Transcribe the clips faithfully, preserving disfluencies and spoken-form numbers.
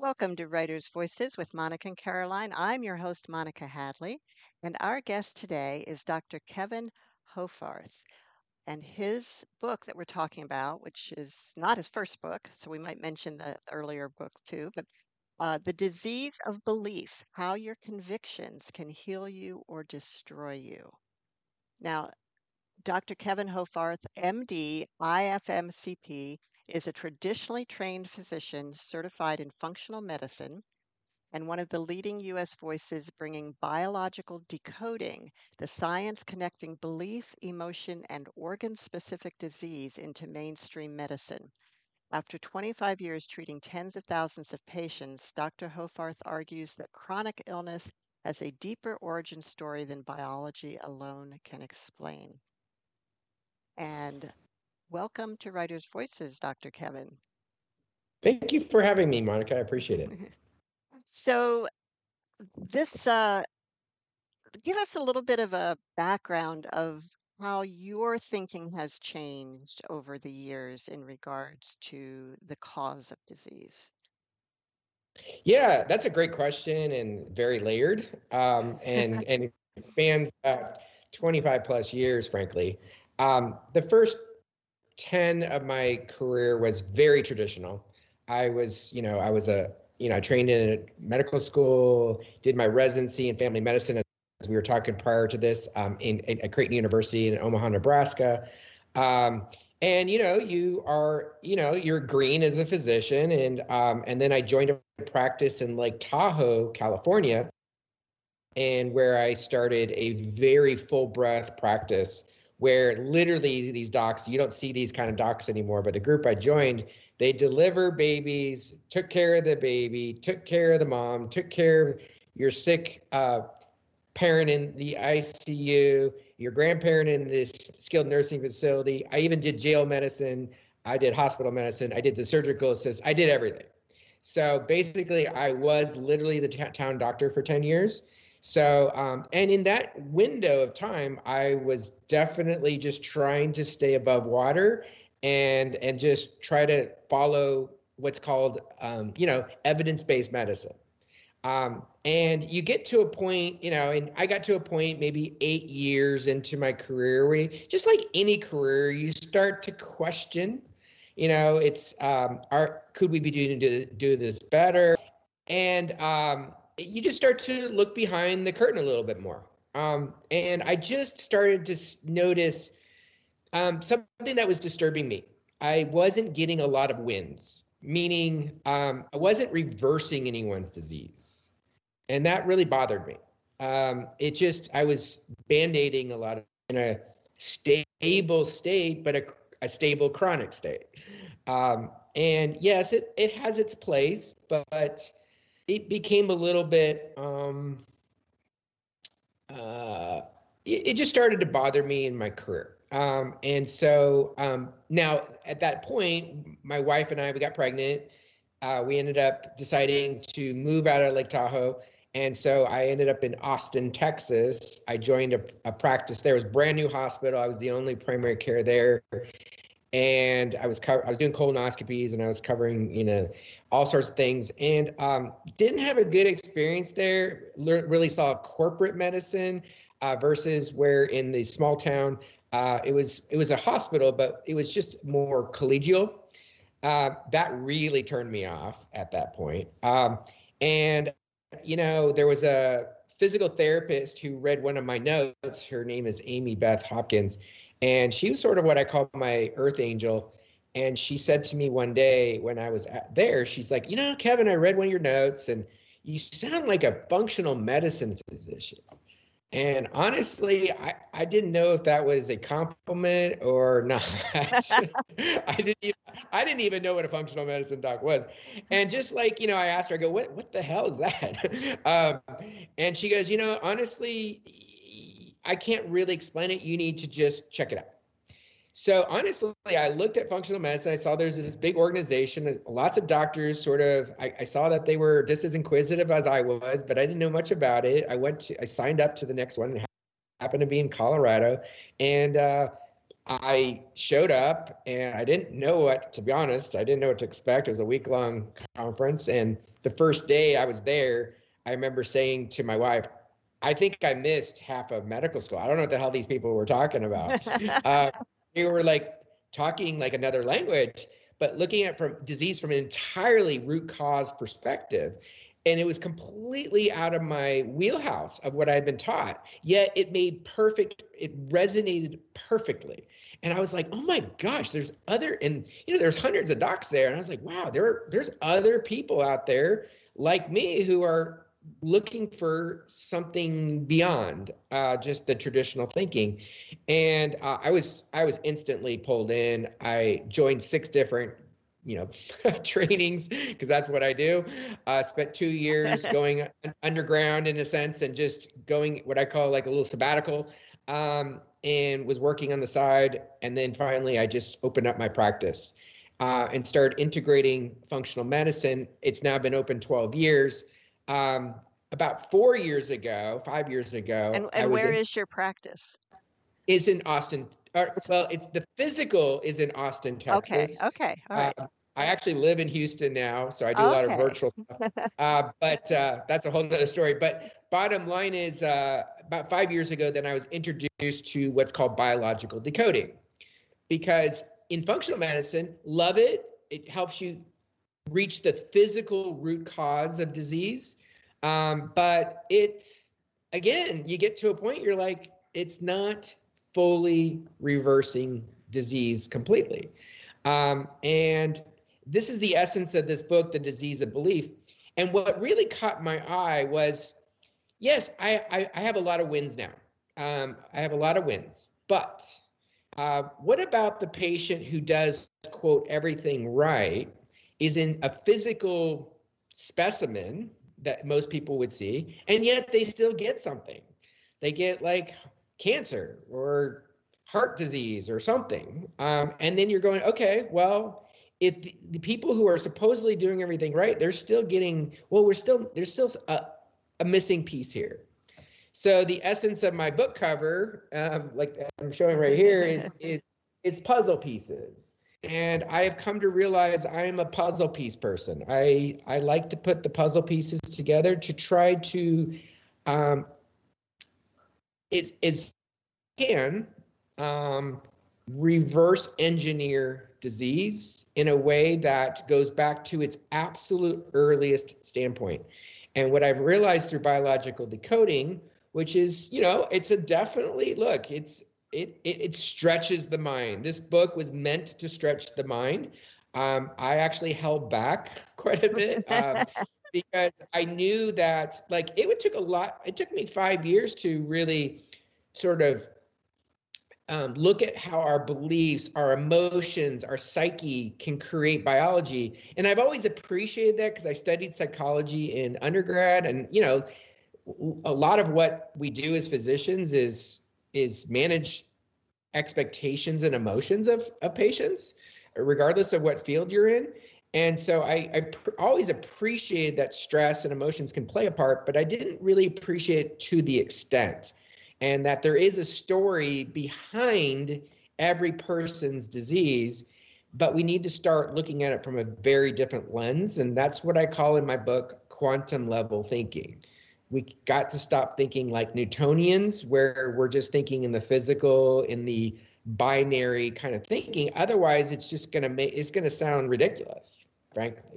Welcome to Writers' Voices with Monica and Caroline. I'm your host, Monica Hadley, and our guest today is Doctor Kevin Hofarth. And his book that we're talking about, which is not his first book, so we might mention the earlier book too, but uh, The Disease of Belief, How Your Convictions Can Heal You or Destroy You. Now, Doctor Kevin Hofarth, M D, I F M C P, is a traditionally trained physician certified in functional medicine and one of the leading U S voices bringing biological decoding, the science connecting belief, emotion, and organ-specific disease into mainstream medicine. After twenty-five years treating tens of thousands of patients, Doctor Hofarth argues that chronic illness has a deeper origin story than biology alone can explain. And welcome to Writers' Voices, Doctor Kevin. Thank you for having me, Monica. I appreciate it. So this, uh, give us a little bit of a background of how your thinking has changed over the years in regards to the cause of disease. Yeah, that's a great question and very layered, um, and and it spans uh, twenty-five plus years, frankly. Um, the first ten of my career was very traditional. I was, you know, I was a, you know, I trained in a medical school, did my residency in family medicine, as we were talking prior to this, um, in, in at Creighton University in Omaha, Nebraska. Um, and you know, you are, you know, you're green as a physician, and um, and then I joined a practice in Lake Tahoe, California, and where I started a very full breath practice where literally these docs, you don't see these kind of docs anymore, but the group I joined, they deliver babies, took care of the baby, took care of the mom, took care of your sick uh, parent in the I C U, your grandparent in this skilled nursing facility. I even did jail medicine. I did hospital medicine. I did the surgical assist. I did everything. So basically, I was literally the t- town doctor for ten years. So, um, and in that window of time, I was definitely just trying to stay above water and and just try to follow what's called, um, you know, evidence-based medicine. Um, and you get to a point, you know, and I got to a point maybe eight years into my career where you, just like any career, you start to question, you know, it's, um, are, could we be doing do, do this better? And um, you just start to look behind the curtain a little bit more. Um, and I just started to notice um, something that was disturbing me. I wasn't getting a lot of wins, meaning um, I wasn't reversing anyone's disease. And that really bothered me. Um, it just, I was band-aiding a lot of, in a stable state, but a, a stable chronic state. Um, and yes, it, it has its place, but it became a little bit, um, uh, it, it just started to bother me in my career. Um, and so um, now at that point, my wife and I, we got pregnant. Uh, we ended up deciding to move out of Lake Tahoe. And so I ended up in Austin, Texas. I joined a, a practice there. It was a brand new hospital. I was the only primary care there. And I was co- I was doing colonoscopies and I was covering, you know, all sorts of things. And um, didn't have a good experience there. Le- really saw corporate medicine uh, versus where in the small town uh, it was it was a hospital, but it was just more collegial. Uh, that really turned me off at that point. Um, and you know, there was a physical therapist who read one of my notes. Her name is Amy Beth Hopkins, and she was sort of what I call my earth angel. And she said to me one day when I was at there, she's like, you know, Kevin, I read one of your notes and you sound like a functional medicine physician. And honestly, I, I didn't know if that was a compliment or not. I didn't even, I didn't even know what a functional medicine doc was. And just like, you know, I asked her, I go, what what the hell is that? um, and she goes, you know, honestly, I can't really explain it. You need to just check it out. So honestly, I looked at functional medicine. I saw there's this big organization, lots of doctors sort of, I, I saw that they were just as inquisitive as I was, but I didn't know much about it. I went to, I signed up to the next one. It happened to be in Colorado. And uh, I showed up and I didn't know what, to be honest, I didn't know what to expect. It was a week long conference. And the first day I was there, I remember saying to my wife, I think I missed half of medical school. I don't know what the hell these people were talking about. Uh, they were like talking like another language, but looking at from disease from an entirely root cause perspective. And it was completely out of my wheelhouse of what I had been taught. Yet it made perfect, it resonated perfectly. And I was like, oh my gosh, there's other, and you know, there's hundreds of docs there. And I was like, wow, there, there's other people out there like me who are looking for something beyond uh, just the traditional thinking. And uh, I was, I was instantly pulled in. I joined six different you know, trainings, because that's what I do. Uh, spent two years going underground in a sense and just going what I call like a little sabbatical, um, and was working on the side. And then finally, I just opened up my practice uh, and started integrating functional medicine. It's now been open twelve years. Um, about four years ago, five years ago, And I and was where in, is your practice? is in Austin. Or, It's well, it's the physical is in Austin, okay. Texas. Okay. All Uh, right. I actually live in Houston now, so I do a lot of Okay. virtual stuff. Uh, but uh, that's a whole nother story. But bottom line is, uh, about five years ago, then I was introduced to what's called biological decoding, because in functional medicine, love it. It helps you reach the physical root cause of disease. Um, but it's, again, you get to a point you're like, it's not fully reversing disease completely. Um, and this is the essence of this book, The Disease of Belief. And what really caught my eye was, yes, I, I, I have a lot of wins now. Um, I have a lot of wins, but uh, what about the patient who does, quote, everything right, is in a physical specimen that most people would see, and yet they still get something. They get like cancer or heart disease or something. Um, and then you're going, okay, well, if the, the people who are supposedly doing everything right, they're still getting, well, we're still, there's still a, a missing piece here. So the essence of my book cover, um, like I'm showing right here, is is it's puzzle pieces. And I have come to realize I am a puzzle piece person. I I like to put the puzzle pieces together to try to, um, it's it's can um, reverse engineer disease in a way that goes back to its absolute earliest standpoint. And what I've realized through biological decoding, which is, you know, it's a definitely look, it's it it, it stretches the mind. This book was meant to stretch the mind. Um, I actually held back quite a bit. Um, because I knew that like it would took a lot, it took me five years to really sort of um, look at how our beliefs, our emotions, our psyche can create biology. And I've always appreciated that because I studied psychology in undergrad. And, you know, a lot of what we do as physicians is is manage expectations and emotions of, of patients, regardless of what field you're in. And so I, I pr- always appreciated that stress and emotions can play a part, but I didn't really appreciate it to the extent, and that there is a story behind every person's disease, but we need to start looking at it from a very different lens. And that's what I call in my book quantum level thinking. We got to stop thinking like Newtonians, where we're just thinking in the physical, in the binary kind of thinking. Otherwise, it's just going to make, it's going to sound ridiculous, frankly.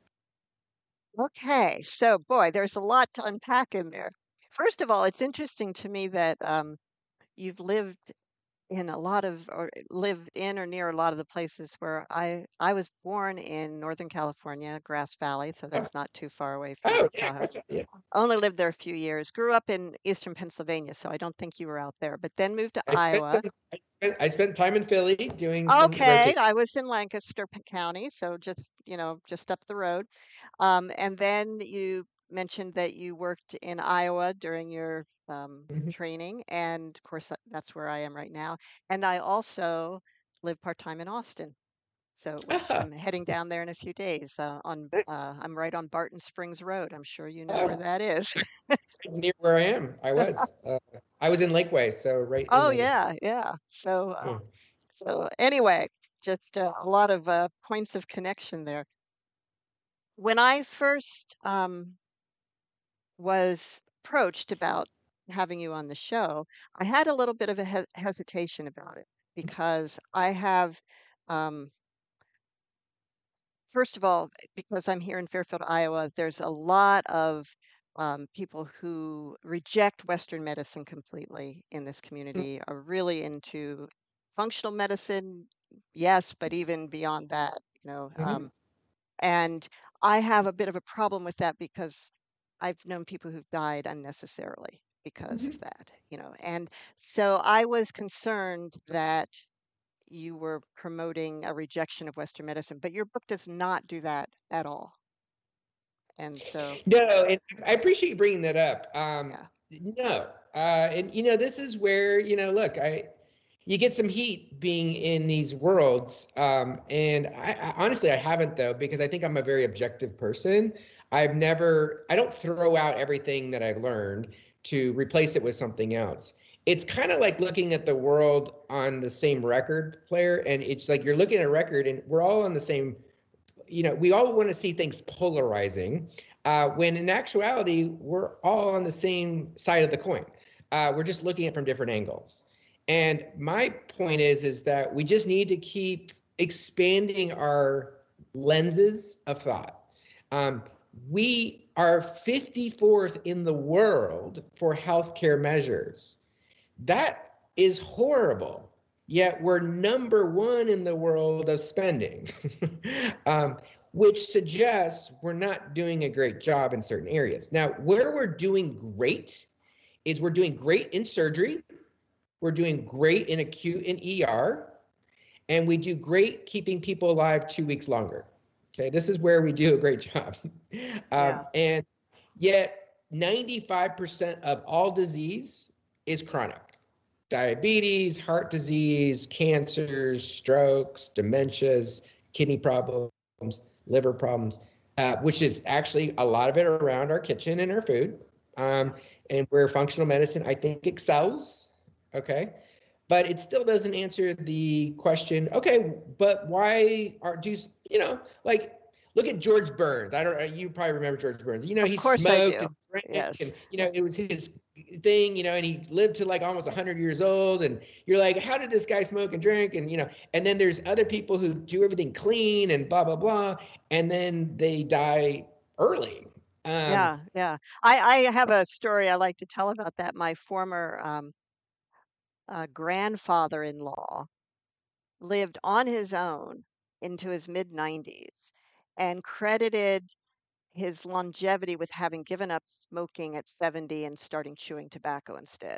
Okay. So, boy, there's a lot to unpack in there. First of all, it's interesting to me that um, you've lived in a lot of or lived in or near a lot of the places where I I was born in Northern California, Grass Valley, so Oh, that's not too far away from oh Lake yeah, Tahoe. that's right. Yeah. Only lived there a few years. Grew up in Eastern Pennsylvania, so I don't think you were out there, but then moved to I spent Iowa. some, I spent, I spent time in Philly doing some Okay, rotation. I was in Lancaster P- County, so just, you know, just up the road. Um, and then you mentioned that you worked in Iowa during your um, Mhm. training, and of course that- that's where I am right now. And I also live part-time in Austin, so which Ah, I'm heading down there in a few days. Uh, on uh, I'm right on Barton Springs Road. I'm sure you know where uh, that is. near where I am. I was. Uh, I was in Lakeway, so right in Oh the. yeah, yeah. So uh, Yeah. So anyway, just uh, a lot of uh, points of connection there. When I first um, was approached about having you on the show, I had a little bit of a hes hesitation about it because I have, um, first of all, because I'm here in Fairfield, Iowa, there's a lot of um, people who reject Western medicine completely in this community, are really into functional medicine, yes, but even beyond that, you know. Mhm. Um, and I have a bit of a problem with that because I've known people who've died unnecessarily because of Mhm. that, you know. And so I was concerned that you were promoting a rejection of Western medicine, but your book does not do that at all. And so, No, and I appreciate you bringing that up. Um, yeah. no, uh, and you know, this is where, you know, look, I you get some heat being in these worlds, um, and I, I honestly I haven't though because I think I'm a very objective person. I've never, I don't throw out everything that I've learned to replace it with something else. It's kind of like looking at the world on the same record player, and it's like you're looking at a record, and we're all on the same, you know, we all want to see things polarizing, uh, when in actuality, we're all on the same side of the coin. Uh, we're just looking at it from different angles. And my point is, is that we just need to keep expanding our lenses of thought. Um, we are fifty-fourth in the world for healthcare measures. That is horrible. Yet we're number one in the world of spending, um, which suggests we're not doing a great job in certain areas. Now, where we're doing great is we're doing great in surgery, we're doing great in acute and E R, and we do great keeping people alive two weeks longer. Okay, this is where we do a great job. Um, Yeah. and yet, ninety-five percent of all disease is chronic. Diabetes, heart disease, cancers, strokes, dementias, kidney problems, liver problems, uh, which is actually a lot of it around our kitchen and our food. Um, Yeah. and where functional medicine, I think, excels. Okay. But it still doesn't answer the question, okay, but why are, do, you know, like, look at George Burns. I don't know, you probably remember George Burns. You know, Of he course I smoked do. and drank Yes. and, you know, it was his thing, you know, and he lived to like almost one hundred years old. And you're like, how did this guy smoke and drink? And, you know, and then there's other people who do everything clean and blah, blah, blah. And then they die early. Um, Yeah. Yeah. I, I have a story I like to tell about that. My former um, uh, grandfather-in-law lived on his own into his mid nineties and credited his longevity with having given up smoking at seventy and starting chewing tobacco instead.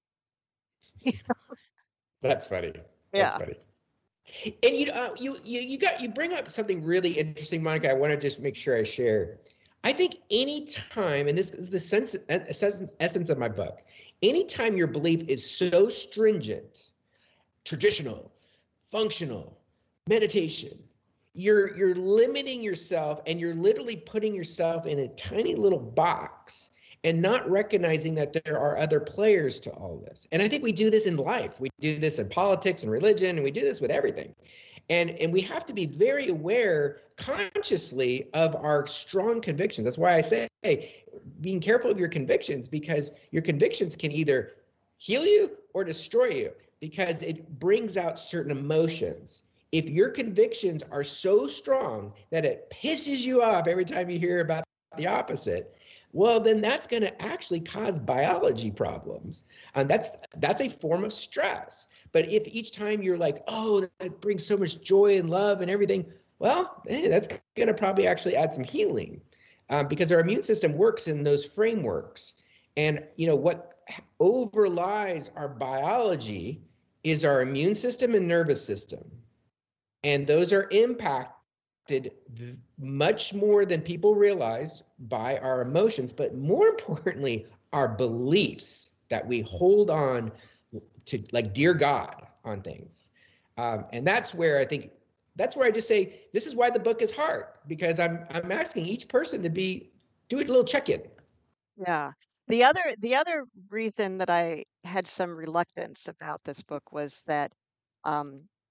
that's funny. That's Yeah. funny. And you, uh, you, you, you got you bring up something really interesting, Monica. I want to just make sure I share. I think any time, and this is the sense, essence, essence of my book, anytime your belief is so stringent, traditional, functional, meditation, you're you're limiting yourself, and you're literally putting yourself in a tiny little box and not recognizing that there are other players to all this. And I think we do this in life. We do this in politics and religion, and we do this with everything. And and we have to be very aware consciously of our strong convictions. That's why I say, hey, being careful of your convictions, because your convictions can either heal you or destroy you, because it brings out certain emotions. If your convictions are so strong that it pisses you off every time you hear about the opposite, well, then that's going to actually cause biology problems. And that's that's a form of stress. But if each time you're like, oh, that brings so much joy and love and everything, well, hey, that's going to probably actually add some healing, um, because our immune system works in those frameworks. And you know what overlies our biology is our immune system and nervous system. And those are impacted much more than people realize by our emotions, but more importantly, our beliefs that we hold on to, like dear God, on things. Um, and that's where I think, that's where I just say this is why the book is hard, because I'm I'm asking each person to be do a little check-in. Yeah. The other the other reason that I had some reluctance about this book was that um,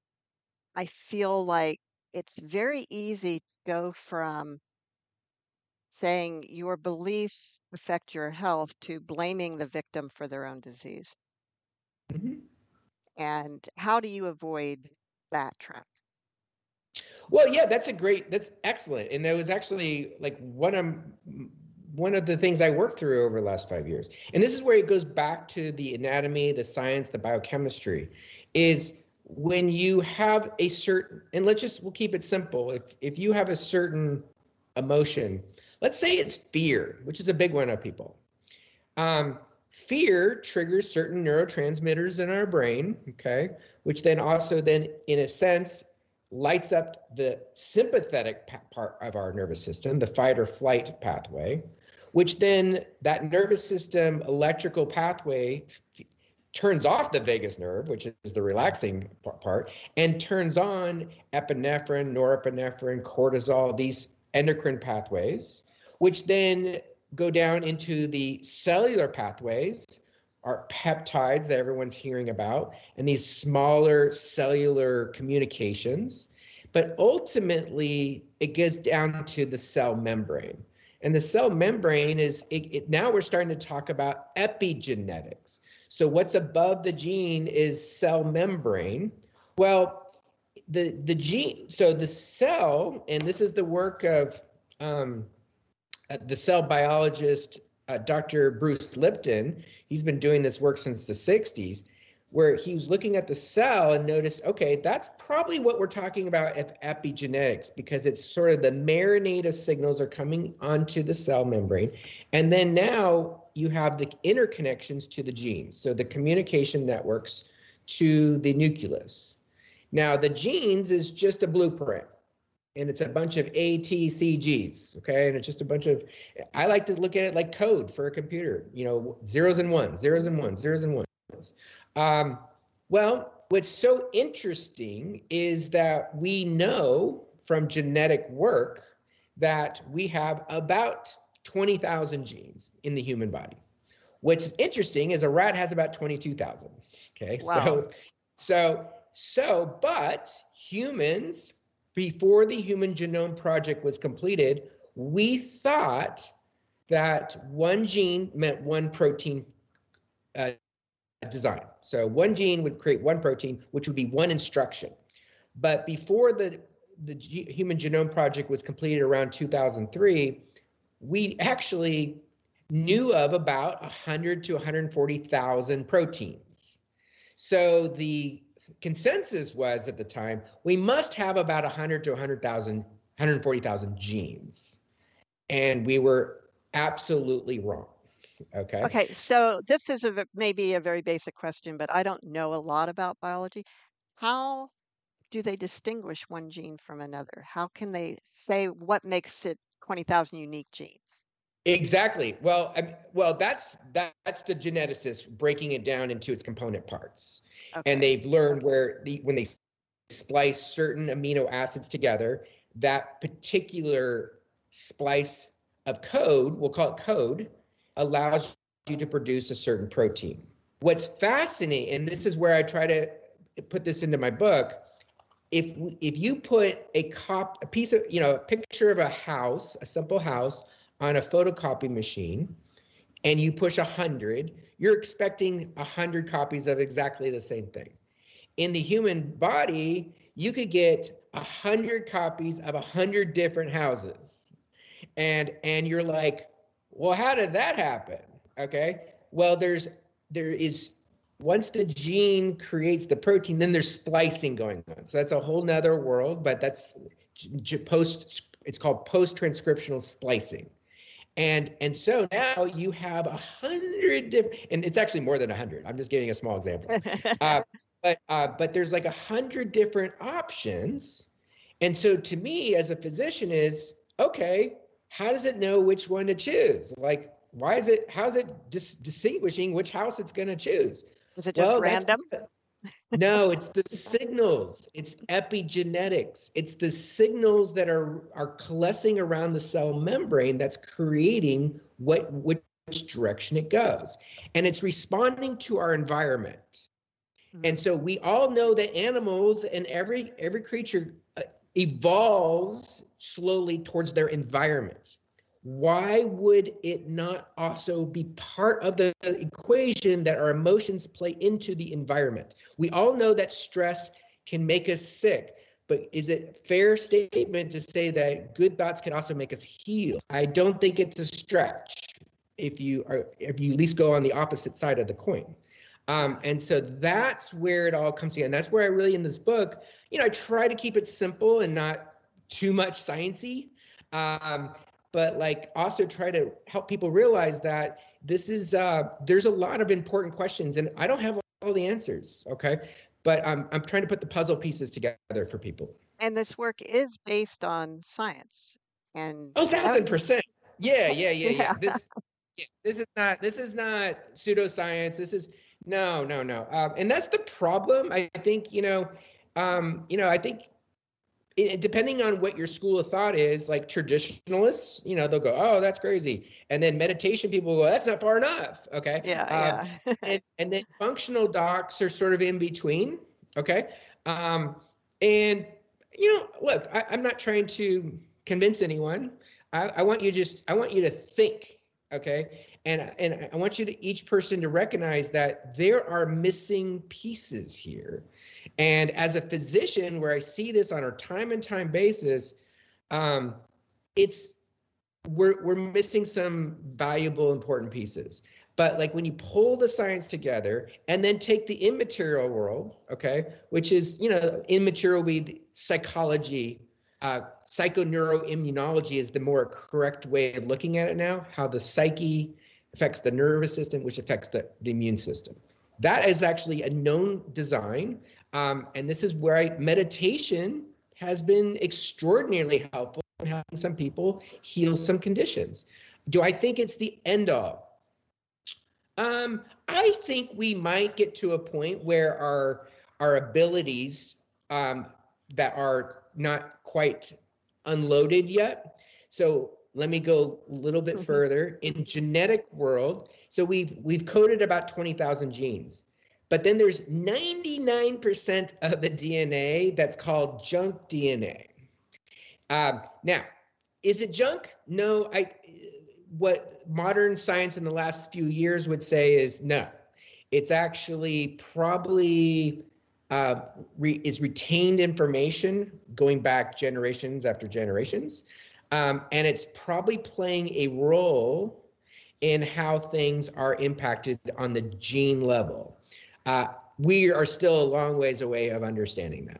I feel like it's very easy to go from saying your beliefs affect your health to blaming the victim for their own disease. Mhm. And how do you avoid that trap? Well, yeah, that's a great, that's excellent. And that was actually like one of one of the things I worked through over the last five years. And this is where it goes back to the anatomy, the science, the biochemistry, is when you have a certain, and let's just, we'll keep it simple. If if you have a certain emotion, let's say it's fear, which is a big one of people. Um, fear triggers certain neurotransmitters in our brain, okay, which then also then, in a sense, lights up the sympathetic part of our nervous system, the fight or flight pathway, which then that nervous system electrical pathway turns off the vagus nerve, which is the relaxing part, and turns on epinephrine, norepinephrine, cortisol, these endocrine pathways, which then go down into the cellular pathways, our peptides that everyone's hearing about, and these smaller cellular communications. But ultimately, it gets down to the cell membrane. And the cell membrane is, it, it, now we're starting to talk about epigenetics. So what's above the gene is cell membrane. Well, the, the gene, so the cell, and this is the work of um, the cell biologist, uh, Doctor Bruce Lipton. He's been doing this work since the sixties, where he was looking at the cell and noticed, okay, that's probably what we're talking about of epigenetics, because it's sort of the marinade of signals are coming onto the cell membrane. And then now you have the interconnections to the genes, so the communication networks to the nucleus. Now, the genes is just a blueprint, and it's a bunch of A, T, C, Gs, okay? And it's just a bunch of, I like to look at it like code for a computer, you know, zeros and ones, zeros and ones, zeros and ones. Um, well, what's so interesting is that we know from genetic work that we have about twenty thousand genes in the human body. What's interesting is a rat has about twenty-two thousand, okay? Wow. So, so, so, but humans, before the Human Genome Project was completed, we thought that one gene meant one protein uh, design. So one gene would create one protein, which would be one instruction. But before the, the G- Human Genome Project was completed around two thousand three, we actually knew of about one hundred to one hundred forty thousand proteins. So the consensus was at the time, we must have about one hundred to one hundred thousand, one hundred forty thousand genes. And we were absolutely wrong. Okay. Okay, so this is a v- maybe a very basic question, but I don't know a lot about biology. How do they distinguish one gene from another? How can they say what makes it twenty thousand unique genes? Exactly. Well, I, well, that's that, that's the geneticist breaking it down into its component parts, and Okay. they've learned where the when they splice certain amino acids together, that particular splice of code, we'll call it code, allows you to produce a certain protein. What's fascinating, and this is where I try to put this into my book, if if you put a cop a piece of, you know, a picture of a house, a simple house, on a photocopy machine, and you push a hundred, you're expecting a hundred copies of exactly the same thing. In the human body, you could get a hundred copies of a hundred different houses, and and you're like, well, how did that happen? Okay, well, there's there is, once the gene creates the protein, then there's splicing going on. So that's a whole nother world, but that's post, it's called post-transcriptional splicing. And and so now you have a hundred different, and it's actually more than a hundred. I'm just giving a small example. Uh, but uh, but there's like a hundred different options. And so to me as a physician is, okay, how does it know which one to choose? Like, why is it, how's it dis- distinguishing which house it's going to choose? Is it just Well, that's, random? no, it's the signals. It's epigenetics. It's the signals that are are coalescing around the cell membrane that's creating what which direction it goes. And it's responding to our environment. And so we all know that animals and every every creature uh, evolves slowly towards their environment. Why would it not also be part of the equation that our emotions play into the environment? We all know that stress can make us sick, but is it a fair statement to say that good thoughts can also make us heal? I don't think it's a stretch if you are if you at least go on the opposite side of the coin. Um, and so that's where it all comes together. And that's where I really, in this book, you know, I try to keep it simple and not too much sciencey, um, but like also try to help people realize that this is, uh, there's a lot of important questions and I don't have all the answers, okay? But I'm, I'm trying to put the puzzle pieces together for people. And this work is based on science. And Oh, that, thousand percent. Yeah, yeah, yeah, yeah. yeah. This, yeah, this is not, this is not pseudoscience. This is, no, no, no. Um, and that's the problem. I think, you know, um, you know, I think it, depending on what your school of thought is, like traditionalists, you know, they'll go, oh, that's crazy. And then meditation people go, that's not far enough. Okay. Yeah, Um, yeah. and, and then functional docs are sort of in between. Okay. Um, and, you know, look, I, I'm not trying to convince anyone. I, I want you just, I want you to think. Okay. And, and I want you to each person to recognize that there are missing pieces here. And as a physician, where I see this on a time and time basis, um, it's we're we're missing some valuable, important pieces. But like when you pull the science together and then take the immaterial world, okay, which is, you know, immaterial will be psychology, uh, psychoneuroimmunology is the more correct way of looking at it now, how the psyche affects the nervous system, which affects the, the immune system. That is actually a known design. Um, and this is where I, meditation has been extraordinarily helpful in helping some people heal some conditions. Do I think it's the end all? Um, I think we might get to a point where our, our abilities um, that are not quite unloaded yet. So let me go a little bit further. In genetic world, so we've we've coded about twenty thousand genes, but then there's ninety-nine percent of the D N A that's called junk D N A. Um, now, is it junk? No. I what modern science in the last few years would say is no. It's actually probably uh, re, is retained information going back generations after generations. Um, and it's probably playing a role in how things are impacted on the gene level. Uh, we are still a long ways away of understanding that.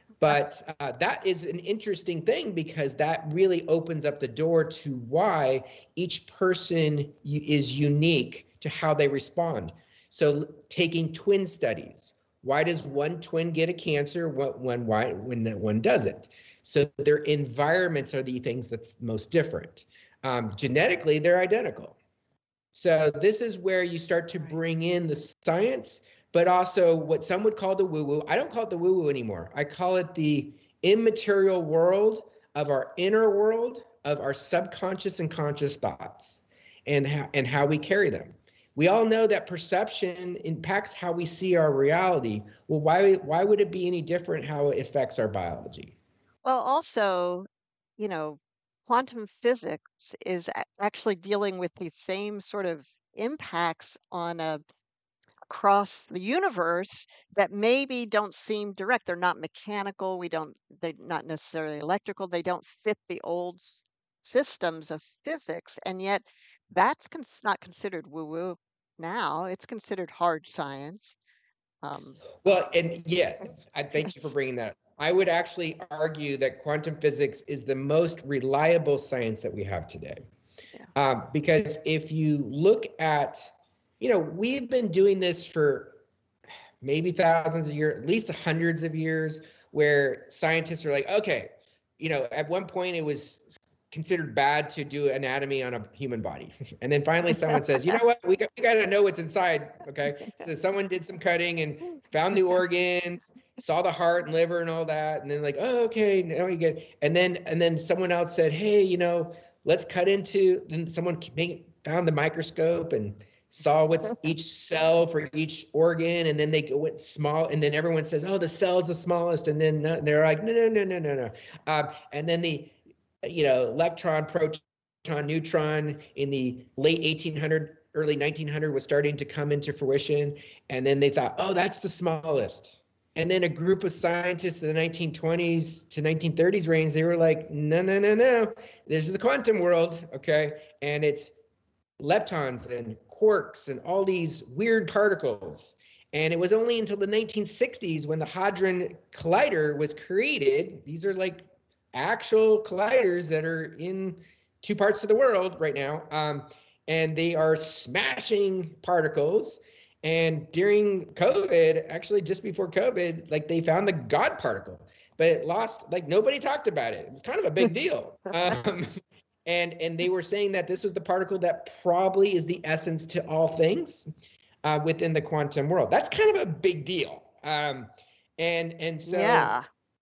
But uh, that is an interesting thing because that really opens up the door to why each person is unique to how they respond. So taking twin studies, why does one twin get a cancer when, why, when one doesn't? So their environments are the things that's most different. Um, genetically, they're identical. So this is where you start to bring in the science, but also what some would call the woo-woo. I don't call it the woo-woo anymore. I call it the immaterial world of our inner world, of our subconscious and conscious thoughts, and how, and how we carry them. We all know that perception impacts how we see our reality. Well, why, why would it be any different how it affects our biology? Well, also, you know, quantum physics is a- actually dealing with these same sort of impacts on a across the universe that maybe don't seem direct. They're not mechanical. We don't, they're not necessarily electrical. They don't fit the old s- systems of physics. And yet that's cons- not considered woo-woo now. It's considered hard science. Um, Well, and yeah, I thank you for it's, bringing that. I would actually argue that quantum physics is the most reliable science that we have today. yeah. Um, because if you look at, you know, we've been doing this for maybe thousands of years, at least hundreds of years, where scientists are like, okay, you know, at one point it was considered bad to do anatomy on a human body. And then finally someone says, you know what, we got, we got to know what's inside, okay? So someone did some cutting and found the organs, saw the heart and liver and all that, and then like, oh, okay, now you get, and then, and then someone else said, hey, you know, let's cut into, then someone found the microscope and saw what's each cell for each organ, and then they go went small, and then everyone says, oh, the cell's the smallest, and then no, they're like, no, no, no, no, no, no. Um, and then the, you know, electron, proton, neutron in the late eighteen hundred, early nineteen hundred was starting to come into fruition. And then they thought, oh, that's the smallest. And then a group of scientists in the nineteen twenties to nineteen thirties range, they were like, no, no, no, no, this is the quantum world, okay? And it's leptons and quarks and all these weird particles. And it was only until the nineteen sixties when the Hadron Collider was created. These are like actual colliders that are in two parts of the world right now. Um, and they are smashing particles. And during COVID, actually just before COVID, like they found the God particle, but it lost, like nobody talked about it. It was kind of a big deal. Um, and, and they were saying that this was the particle that probably is the essence to all things uh, within the quantum world. That's kind of a big deal. Um, and, and so, yeah.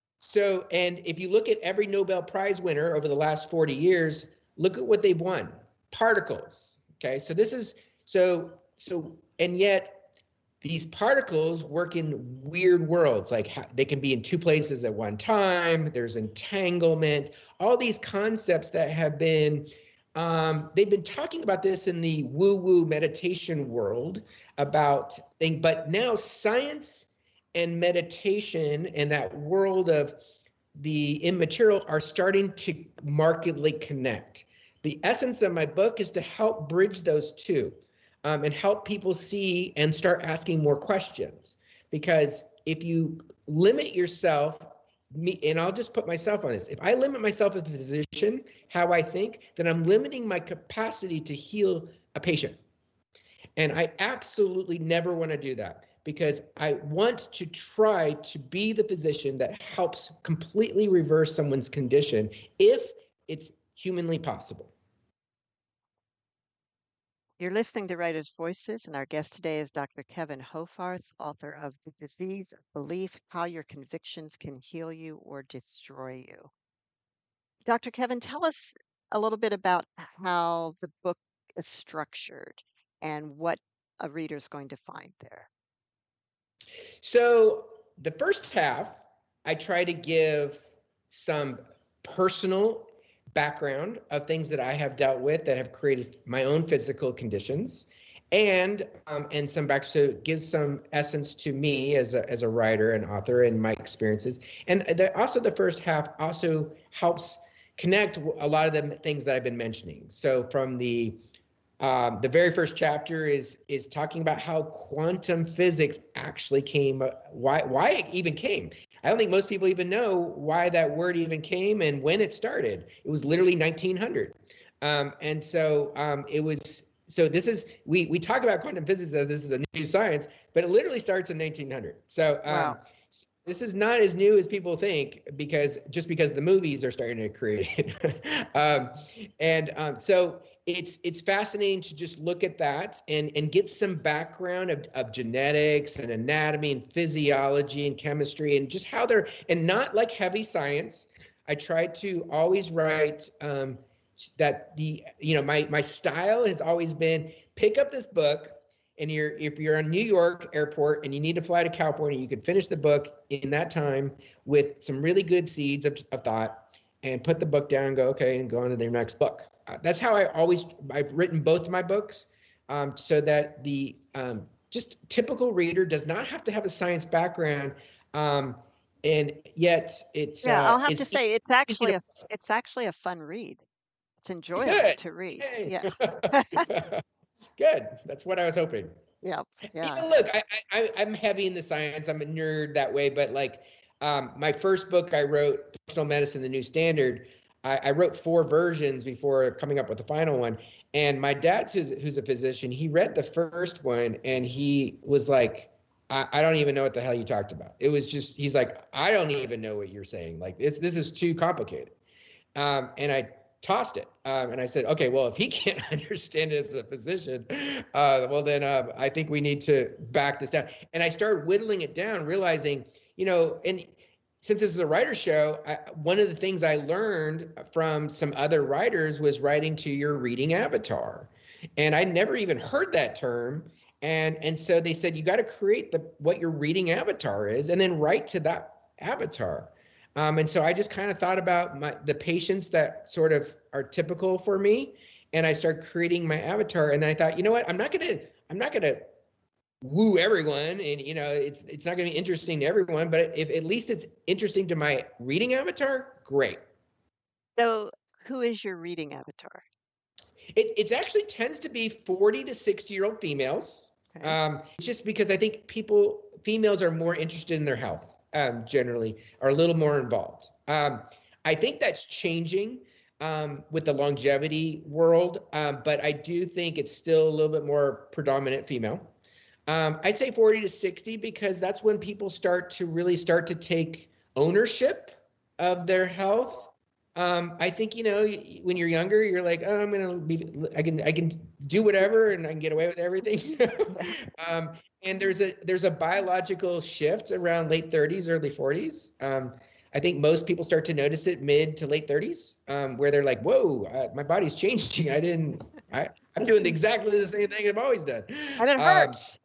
so, and if you look at every Nobel Prize winner over the last forty years, look at what they've won, particles. Okay. So this is, so, so, and yet these particles work in weird worlds, like they can be in two places at one time. There's entanglement, all these concepts that have been, um, they've been talking about this in the woo-woo meditation world about things, but now science and meditation and that world of the immaterial are starting to markedly connect. The essence of my book is to help bridge those two. Um, and help people see and start asking more questions. Because if you limit yourself, me, and I'll just put myself on this, if I limit myself as a physician, how I think, then I'm limiting my capacity to heal a patient. And I absolutely never want to do that, because I want to try to be the physician that helps completely reverse someone's condition if it's humanly possible. You're listening to Writers' Voices, and our guest today is Doctor Kevin Hofarth, author of The Disease of Belief: How Your Convictions Can Heal You or Destroy You. Doctor Kevin, tell us a little bit about how the book is structured and what a reader's going to find there. So the first half, I try to give some personal background of things that I have dealt with that have created my own physical conditions, and um, and some back to give some essence to me as a as a writer and author and my experiences. And the, also the first half also helps connect a lot of the things that I've been mentioning. So from the um, the very first chapter is is talking about how quantum physics actually came, why why it even came. I don't think most people even know why that word even came and when it started. It was literally nineteen hundred. Um, and so um, it was, so this is, we we talk about quantum physics as this is a new science, but it literally starts in nineteen hundred. So um, wow. This is not as new as people think, because just because the movies are starting to create it. um, and um, so it's it's fascinating to just look at that and, and get some background of, of genetics and anatomy and physiology and chemistry and just how they're, and not like heavy science. I try to always write um, that the, you know, my, my style has always been pick up this book, and you're, if you're on New York airport and you need to fly to California, you can finish the book in that time with some really good seeds of, of thought, and put the book down and go, okay, and go on to their next book. Uh, that's how I always, I've written both of my books, um, so that the um, just typical reader does not have to have a science background. Um, and yet it's, yeah, uh, I'll have it's to say, it's actually a, it's actually a fun read. It's enjoyable good. to read. Yay. Yeah. Good. That's what I was hoping. Yeah. Yeah. Even look, I, I, I'm heavy in the science. I'm a nerd that way. But like um, my first book I wrote, Functional Medicine, the New Standard, I, I wrote four versions before coming up with the final one. And my dad, who's, who's a physician, he read the first one and he was like, I, I don't even know what the hell you talked about. It was just, he's like, I don't even know what you're saying. Like this, this is too complicated. Um, and I tossed it. Um, and I said, okay, well, if he can't understand it as a physician, uh, well, then uh, I think we need to back this down. And I started whittling it down, realizing, you know, and since this is a writer show, I, one of the things I learned from some other writers was writing to your reading avatar. And I never even heard that term. And and so they said you got to create the what your reading avatar is, and then write to that avatar. Um, and so I just kind of thought about my the patients that sort of are typical for me, and I started creating my avatar. And then I thought, you know what, I'm not gonna I'm not gonna woo everyone, and you know it's it's not gonna be interesting to everyone, but if at least it's interesting to my reading avatar, great. So, who is your reading avatar? It it's actually tends to be forty to sixty year old females. Okay. Um, it's just because I think people, females are more interested in their health, um, generally, are a little more involved. Um, I think that's changing um, with the longevity world, um, but I do think it's still a little bit more predominant female. Um, I'd say forty to sixty because that's when people start to really start to take ownership of their health. Um, I think, you know, when you're younger, you're like, oh, I'm gonna be, I can, I can do whatever, and I can get away with everything. um, and there's a there's a biological shift around late thirties, early forties. Um, I think most people start to notice it mid to late thirties, um, where they're like, whoa, uh, my body's changing. I didn't, I, I'm doing exactly the same thing I've always done. And it Um, hurts.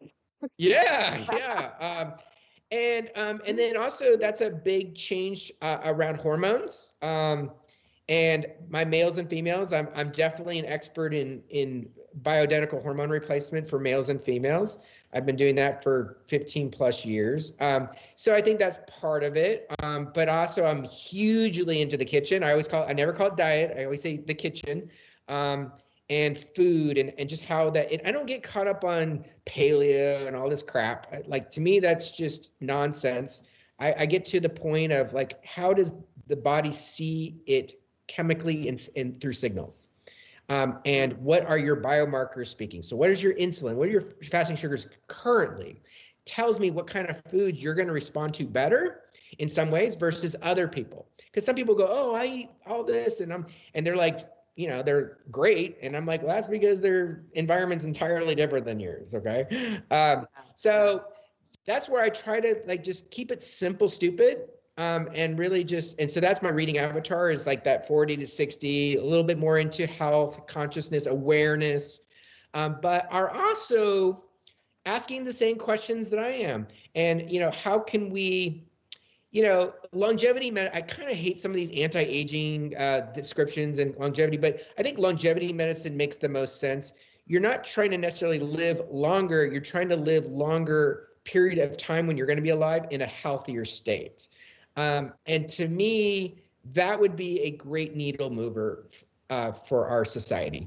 yeah, yeah. Um, and um, and then also that's a big change uh, around hormones. Um, and my males and females, I'm I'm definitely an expert in in bioidentical hormone replacement for males and females. I've been doing that for fifteen plus years. Um, so I think that's part of it. Um, but also I'm hugely into the kitchen. I always call it, I never call it diet. I always say the kitchen. Um, and food and, and just how that it, I don't get caught up on paleo and all this crap. Like to me, that's just nonsense. I, I get to the point of like, how does the body see it chemically and, and through signals? Um, and what are your biomarkers speaking? So what is your insulin? What are your fasting sugars currently? Tells me what kind of foods you're going to respond to better in some ways versus other people. Because some people go, oh, I eat all this, and I'm, and they're like, you know, they're great, and I'm like, well, that's because their environment's entirely different than yours. Okay, um, so that's where I try to like just keep it simple, stupid, um, and really just, and so that's my reading avatar is like that forty to sixty, a little bit more into health, consciousness, awareness, um, but are also asking the same questions that I am. And, you know, how can we, you know, longevity, med- I kind of hate some of these anti-aging uh, descriptions and longevity, but I think longevity medicine makes the most sense. You're not trying to necessarily live longer. You're trying to live longer period of time when you're going to be alive in a healthier state. Um, and to me, that would be a great needle mover uh, for our society.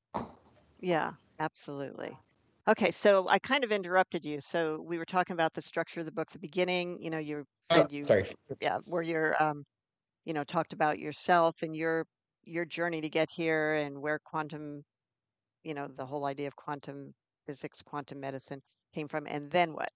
Yeah, absolutely. Okay, so I kind of interrupted you. So we were talking about the structure of the book at the beginning. You know, you Oh, said you, sorry. yeah, where you're, um, you know, talked about yourself and your your journey to get here and where quantum, you know, the whole idea of quantum physics, quantum medicine came from. And then what?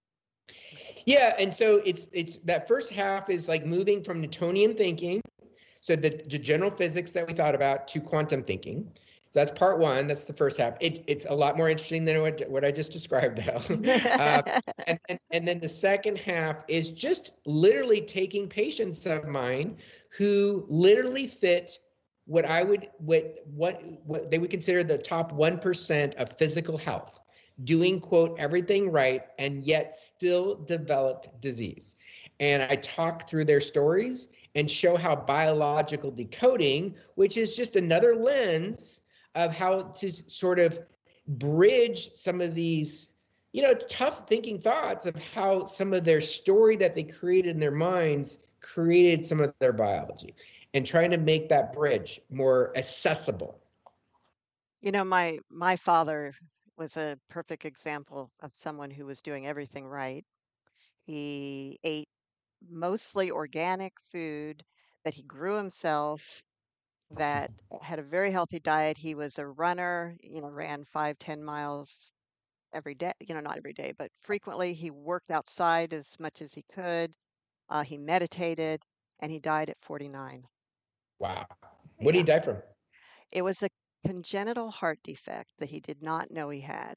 Yeah, and so it's it's that first half is like moving from Newtonian thinking, so the, the general physics that we thought about, to quantum thinking. So that's part one. That's the first half. It, it's a lot more interesting than what, what I just described now. uh, and, and, and then the second half is just literally taking patients of mine who literally fit what I would what what what they would consider the top one percent of physical health, doing quote everything right and yet still developed disease. And I talk through their stories and show how biological decoding, which is just another lens of how to sort of bridge some of these, you know, tough thinking thoughts of how some of their story that they created in their minds created some of their biology, and trying to make that bridge more accessible. You know, my my father was a perfect example of someone who was doing everything right. He ate mostly organic food that he grew himself, that had a very healthy diet. He was a runner, you know, ran five, ten miles every day, you know, not every day, but frequently. He worked outside as much as he could. Uh, he meditated, and he died at forty-nine. Wow. What did he Yeah. die from? It was a congenital heart defect that he did not know he had.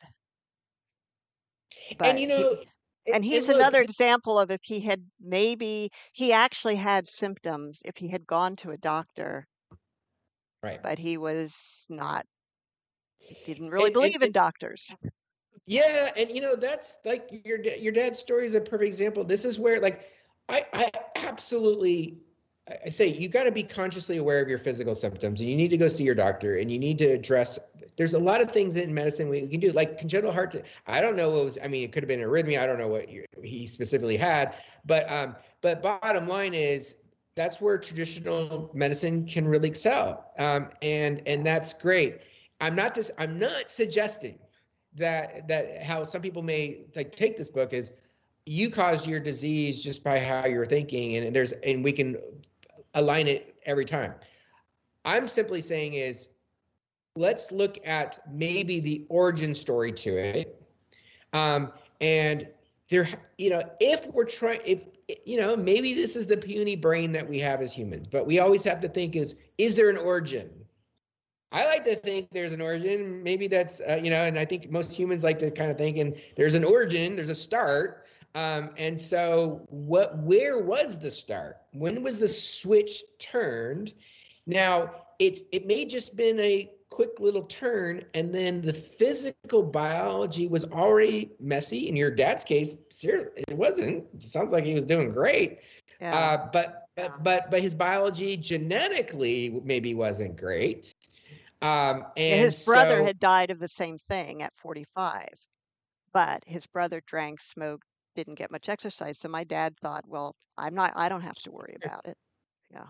And But you know, he, and, and he's and look, another example of if he had maybe, he actually had symptoms if he had gone to a doctor, right. but he was not. He didn't really And, and, believe in and doctors. yeah, and you know that's like your your dad's story is a perfect example. This is where like I I absolutely I say you got to be consciously aware of your physical symptoms, and you need to go see your doctor, and you need to address. There's a lot of things in medicine we can do, like congenital heart. I don't know what was. I mean, it could have been arrhythmia. I don't know what he specifically had, but um, but bottom line is that's where traditional medicine can really excel, um, and and that's great. I'm not just. I'm not suggesting that that how some people may like take this book is you caused your disease just by how you're thinking, and there's and we can align it every time. I'm simply saying is let's look at maybe the origin story to it, um, and there, you know, if we're trying, if you know, maybe this is the puny brain that we have as humans, but we always have to think is is there an origin? I like to think there's an origin. Maybe that's, uh, you know, and I think most humans like to kind of think, and there's an origin, there's a start. Um, and so what, where was the start? When was the switch turned? Now, it, it may just been a quick little turn, and then the physical biology was already messy. In your dad's case, seriously, it wasn't. It sounds like he was doing great. Yeah. Uh, but, but, but, but his biology genetically maybe wasn't great. Um, Yeah, and his brother so, had died of the same thing at forty-five, but his brother drank, smoked, didn't get much exercise. So my dad thought, well, I'm not, I don't have to worry about it. Yeah.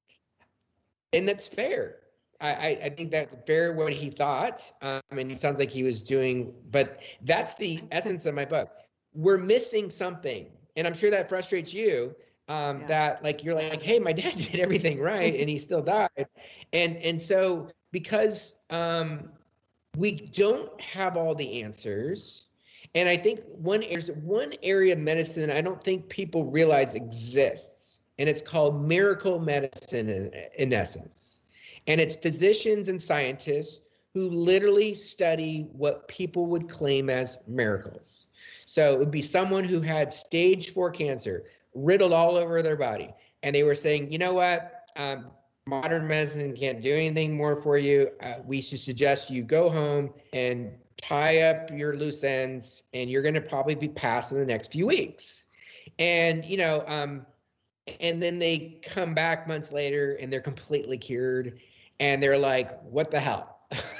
and that's fair. I, I, I think that's fair what he thought. Um, and it sounds like he was doing, but that's the essence of my book. We're missing something. And I'm sure that frustrates you. Um, Yeah. that like you're like, hey, my dad did everything right and he still died. And and so because um we don't have all the answers. And I think one there's one area of medicine I don't think people realize exists, and it's called miracle medicine in, in essence. And it's physicians and scientists who literally study what people would claim as miracles. So it would be someone who had stage four cancer riddled all over their body, and they were saying, you know what, um, modern medicine can't do anything more for you. Uh, we should suggest you go home and tie up your loose ends, and you're going to probably be passed in the next few weeks. And, you know, um, and then they come back months later and they're completely cured. And they're like, what the hell?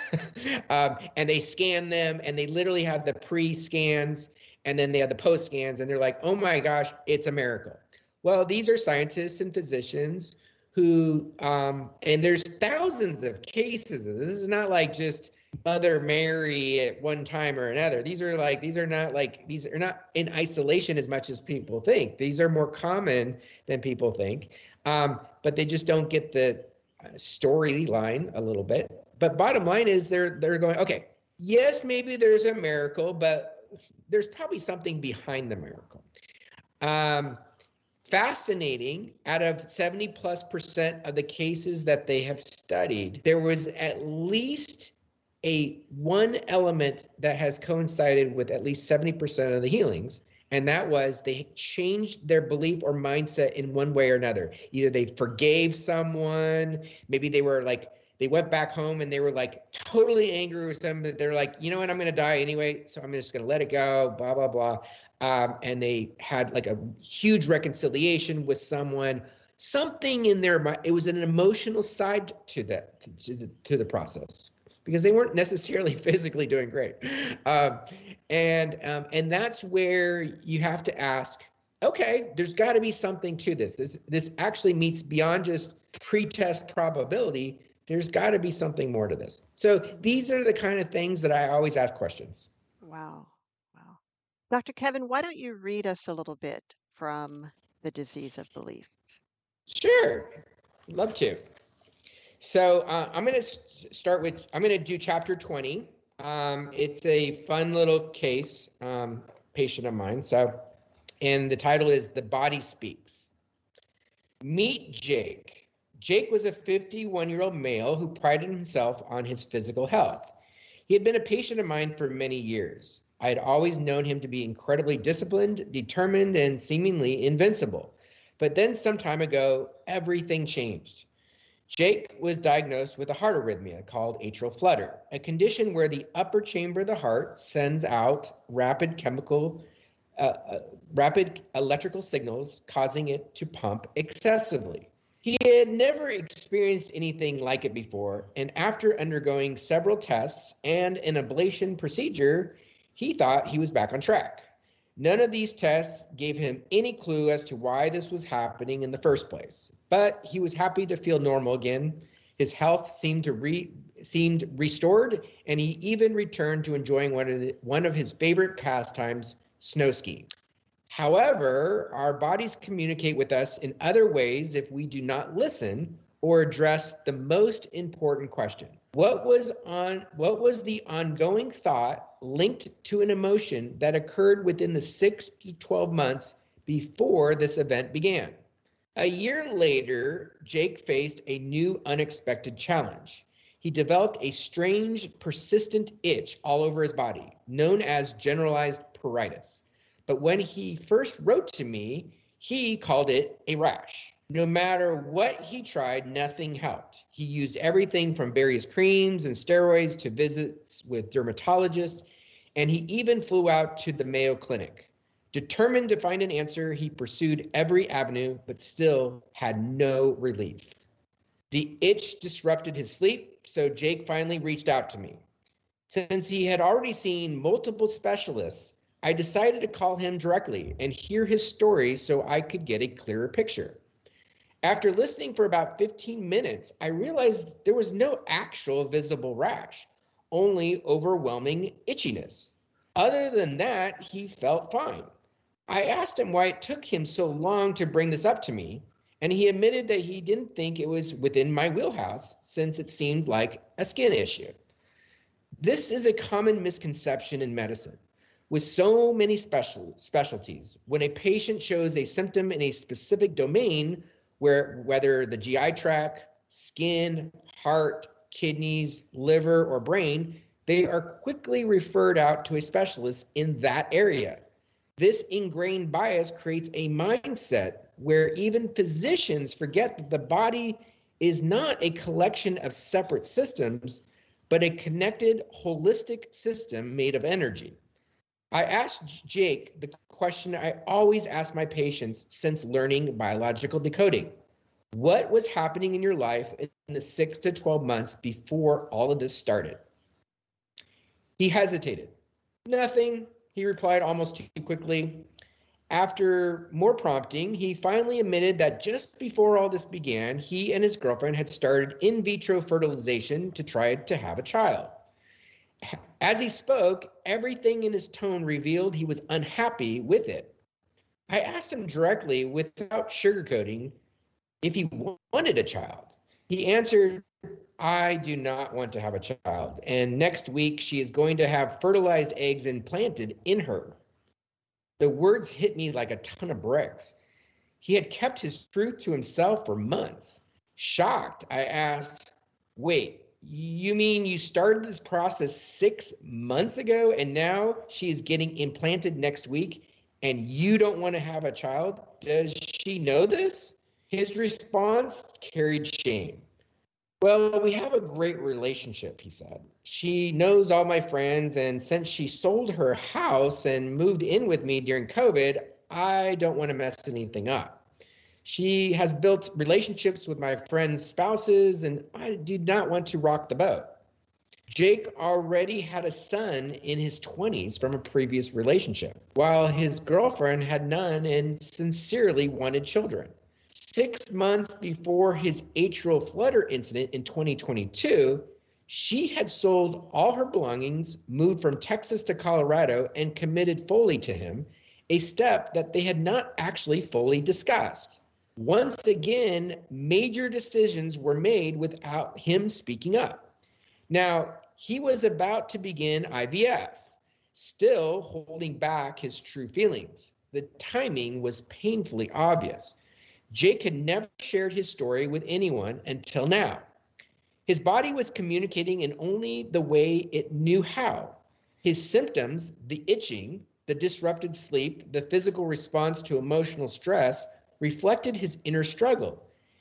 um, and they scan them, and they literally have the pre-scans, and then they have the post-scans, and they're like, oh my gosh, it's a miracle. Well, these are scientists and physicians who, um, and there's thousands of cases. This is not like just Mother Mary at one time or another. These are like, these are not like, these are not in isolation as much as people think. These are more common than people think, um, but they just don't get the storyline a little bit. But bottom line is they're they're going, okay, yes, maybe there's a miracle, but there's probably something behind the miracle. Um, fascinating, out of seventy plus percent of the cases that they have studied, there was at least a one element that has coincided with at least seventy percent of the healings. And that was they changed their belief or mindset in one way or another. Either they forgave someone, maybe they were like, they went back home and they were like totally angry with them. They're like, you know what, I'm going to die anyway, so I'm just going to let it go, blah, blah, blah. Um, and they had like a huge reconciliation with someone, something in their mind. It was an emotional side to that, to the, to the process, because they weren't necessarily physically doing great. Um, and um, and that's where you have to ask, okay, there's got to be something to this. This this actually meets beyond just pre-test probability. There's got to be something more to this. So these are the kind of things that I always ask questions. Wow. Wow. Doctor Kevin, why don't you read us a little bit from The Disease of Belief? Sure, love to. So uh, I'm going to start with, I'm going to do chapter twenty. Um, it's a fun little case, um, patient of mine. So, and the title is The Body Speaks. Meet Jake. Jake was a fifty-one-year-old male who prided himself on his physical health. He had been a patient of mine for many years. I had always known him to be incredibly disciplined, determined, and seemingly invincible. But then some time ago, everything changed. Jake was diagnosed with a heart arrhythmia called atrial flutter, a condition where the upper chamber of the heart sends out rapid chemical, uh, uh, rapid electrical signals, causing it to pump excessively. He had never experienced anything like it before, and after undergoing several tests and an ablation procedure, he thought he was back on track. None of these tests gave him any clue as to why this was happening in the first place, but he was happy to feel normal again. His health seemed to re seemed restored, and he even returned to enjoying one of the, one of his favorite pastimes, snow skiing. However, our bodies communicate with us in other ways if we do not listen or address the most important question. What was on what was the ongoing thought linked to an emotion that occurred within the six to twelve months before this event began? A year later, Jake faced a new unexpected challenge. He developed a strange, persistent itch all over his body, known as generalized pruritus. But when he first wrote to me, he called it a rash. No matter what he tried, nothing helped. He used everything from various creams and steroids to visits with dermatologists, and he even flew out to the Mayo Clinic. Determined to find an answer, he pursued every avenue, but still had no relief. The itch disrupted his sleep, so Jake finally reached out to me. Since he had already seen multiple specialists, I decided to call him directly and hear his story so I could get a clearer picture. After listening for about fifteen minutes, I realized there was no actual visible rash, only overwhelming itchiness. Other than that, he felt fine. I asked him why it took him so long to bring this up to me, and he admitted that he didn't think it was within my wheelhouse since it seemed like a skin issue. This is a common misconception in medicine. With so many special specialties, when a patient shows a symptom in a specific domain, where whether the G I tract, skin, heart, kidneys, liver, or brain, they are quickly referred out to a specialist in that area. This ingrained bias creates a mindset where even physicians forget that the body is not a collection of separate systems, but a connected, holistic system made of energy. I asked Jake the question I always ask my patients since learning biological decoding. What was happening in your life in the six to twelve months before all of this started? He hesitated. Nothing, he replied almost too quickly. After more prompting, he finally admitted that just before all this began, he and his girlfriend had started in vitro fertilization to try to have a child. As he spoke, everything in his tone revealed he was unhappy with it. I asked him directly, without sugarcoating, if he wanted a child. He answered, I do not want to have a child, and next week she is going to have fertilized eggs implanted in her. The words hit me like a ton of bricks. He had kept his truth to himself for months. Shocked, I asked, wait, you mean you started this process six months ago and now she is getting implanted next week and you don't want to have a child? Does she know this? His response carried shame. Well, we have a great relationship, he said. She knows all my friends, and since she sold her house and moved in with me during COVID, I don't want to mess anything up. She has built relationships with my friends' spouses, and I do not want to rock the boat. Jake already had a son in his twenties from a previous relationship, while his girlfriend had none and sincerely wanted children. Six months before his atrial flutter incident in twenty twenty-two, she had sold all her belongings, moved from Texas to Colorado, and committed fully to him, a step that they had not actually fully discussed. Once again, major decisions were made without him speaking up. Now, he was about to begin I V F, still holding back his true feelings. The timing was painfully obvious. Jake had never shared his story with anyone until now. His body was communicating in only the way it knew how. His symptoms, the itching, the disrupted sleep, the physical response to emotional stress, reflected his inner struggle.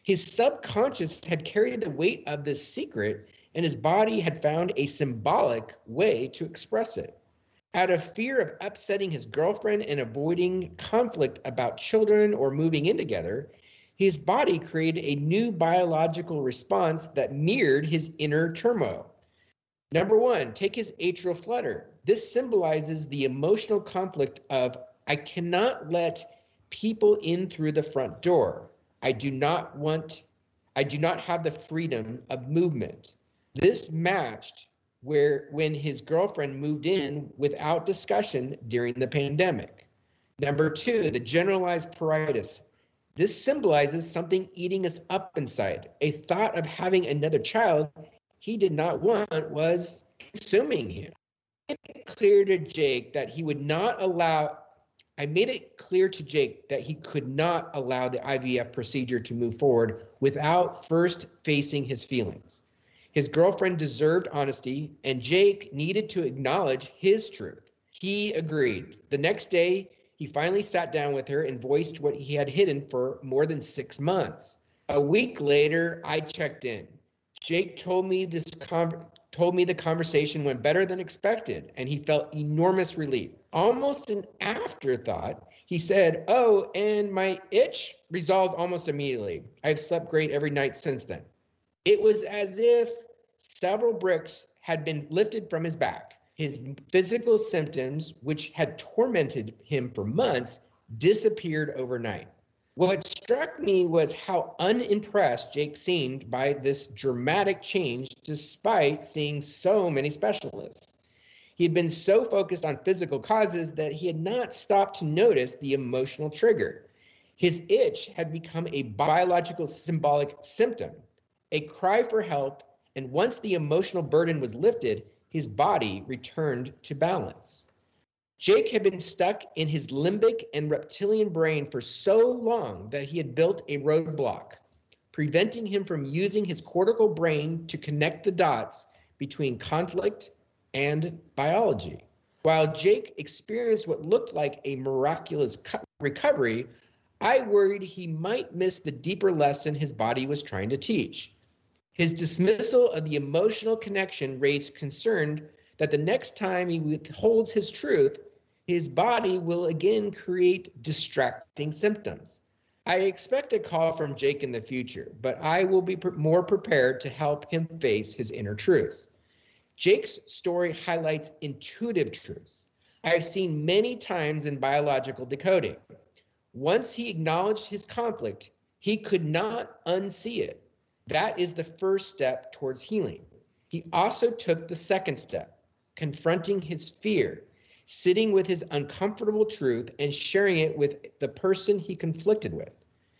His subconscious had carried the weight of this secret, and his body had found a symbolic way to express it. Out of fear of upsetting his girlfriend and avoiding conflict about children or moving in together, his body created a new biological response that mirrored his inner turmoil. Number one, take his atrial flutter. This symbolizes the emotional conflict of, I cannot let people in through the front door. I do not want, I do not have the freedom of movement. This matched where when his girlfriend moved in without discussion during the pandemic. Number two, the generalized pruritus. This symbolizes something eating us up inside. A thought of having another child he did not want was consuming him. I made it clear to Jake that he would not allow, I made it clear to Jake that he could not allow the I V F procedure to move forward without first facing his feelings. His girlfriend deserved honesty, and Jake needed to acknowledge his truth. He agreed. The next day, he finally sat down with her and voiced what he had hidden for more than six months. A week later, I checked in. Jake told me this con- told me the conversation went better than expected, and he felt enormous relief. Almost an afterthought, he said, "Oh, and my itch resolved almost immediately. I've slept great every night since then." It was as if several bricks had been lifted from his back. His physical symptoms, which had tormented him for months, disappeared overnight. What struck me was how unimpressed Jake seemed by this dramatic change despite seeing so many specialists. He had been so focused on physical causes that he had not stopped to notice the emotional trigger. His itch had become a biological symbolic symptom, a cry for help, and once the emotional burden was lifted, his body returned to balance. Jake had been stuck in his limbic and reptilian brain for so long that he had built a roadblock, preventing him from using his cortical brain to connect the dots between conflict and biology. While Jake experienced what looked like a miraculous recovery, I worried he might miss the deeper lesson his body was trying to teach. His dismissal of the emotional connection raised concern that the next time he withholds his truth, his body will again create distracting symptoms. I expect a call from Jake in the future, but I will be more prepared to help him face his inner truths. Jake's story highlights intuitive truths I have seen many times in biological decoding. Once he acknowledged his conflict, he could not unsee it. That is the first step towards healing. He also took the second step, confronting his fear, sitting with his uncomfortable truth and sharing it with the person he conflicted with.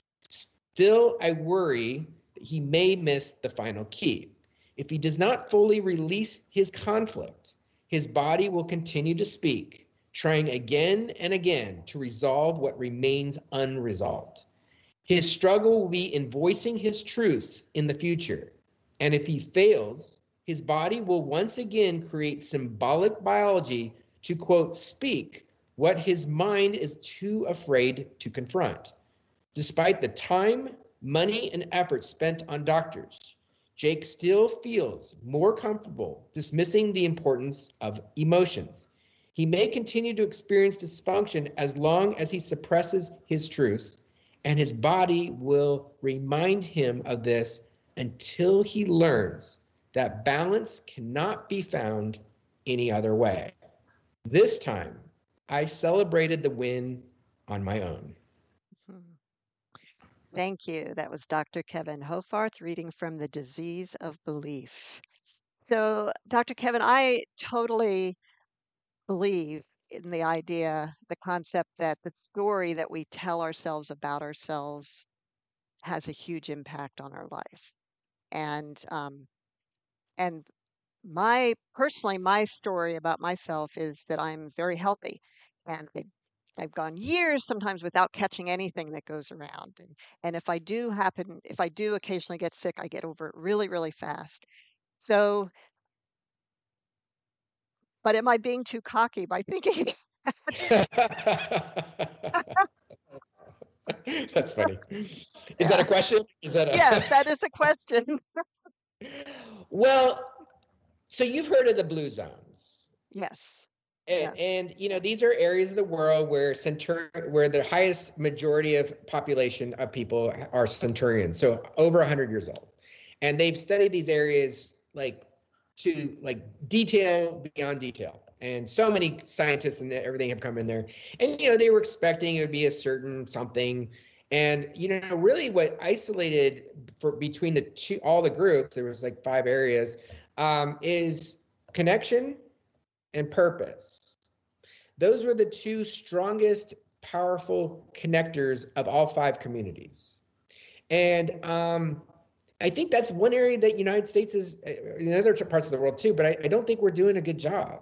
Still, I worry that he may miss the final key. If he does not fully release his conflict, his body will continue to speak, trying again and again to resolve what remains unresolved. His struggle will be in voicing his truths in the future. And if he fails, his body will once again create symbolic biology to, quote, speak what his mind is too afraid to confront. Despite the time, money, and effort spent on doctors, Jake still feels more comfortable dismissing the importance of emotions. He may continue to experience dysfunction as long as he suppresses his truths, and his body will remind him of this until he learns that balance cannot be found any other way. This time, I celebrated the win on my own. Thank you. That was Doctor Kevin Hofarth reading from The Disease of Belief. So, Doctor Kevin, I totally believe in the idea, the concept that the story that we tell ourselves about ourselves has a huge impact on our life. And um, and my personally, my story about myself is that I'm very healthy, and I, I've gone years sometimes without catching anything that goes around. And and if I do happen, if I do occasionally get sick, I get over it really, really fast. So, but am I being too cocky by thinking That's funny. Is Yeah. that a question? Is that a Yes, that is a question. Well, so you've heard of the blue zones. Yes. And, Yes. and you know, these are areas of the world where centur where the highest majority of population of people are centurions, so over one hundred years old. And they've studied these areas like to like detail beyond detail. And so many scientists and everything have come in there. And you know, they were expecting it would be a certain something. And you know, really what isolated for between the two all the groups, there was like five areas, um, is connection and purpose. Those were the two strongest, powerful connectors of all five communities. And um, I think that's one area that United States is in other parts of the world too, but I, I don't think we're doing a good job.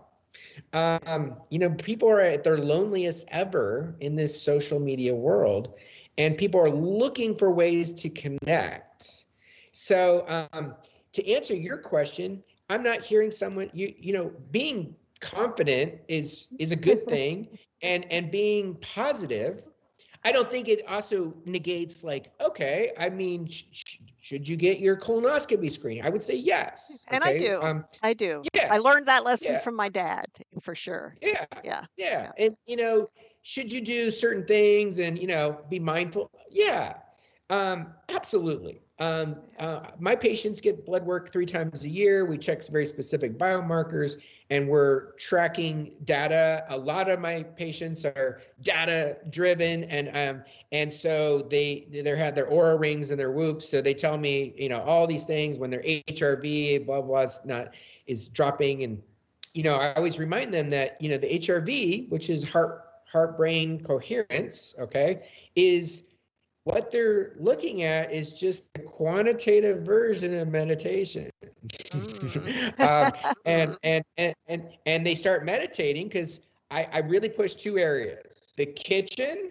Um, you know, people are at their loneliest ever in this social media world, and people are looking for ways to connect. So um, to answer your question, I'm not hearing someone, you you know, being confident is is a good thing, and and being positive. I don't think it also negates like, okay, I mean, sh sh should you get your colonoscopy screening? I would say yes. And I Okay. do. Um, I do. yeah, I learned that lesson yeah, from my dad, for sure. yeah, Yeah. yeah. Yeah. And you know, should you do certain things and you know be mindful? Yeah, um, absolutely. Um, uh, my patients get blood work three times a year. We check very specific biomarkers, and we're tracking data. A lot of my patients are data driven, and um, and so they they have their Aura rings and their Whoops. So they tell me, you know, all these things when their H R V, blah blah, is not is dropping, and you know, I always remind them that you know the H R V, which is heart heart brain coherence, okay, is what they're looking at is just a quantitative version of meditation. Mm. um, and, and, and, and, and they start meditating because I, I really push two areas, the kitchen,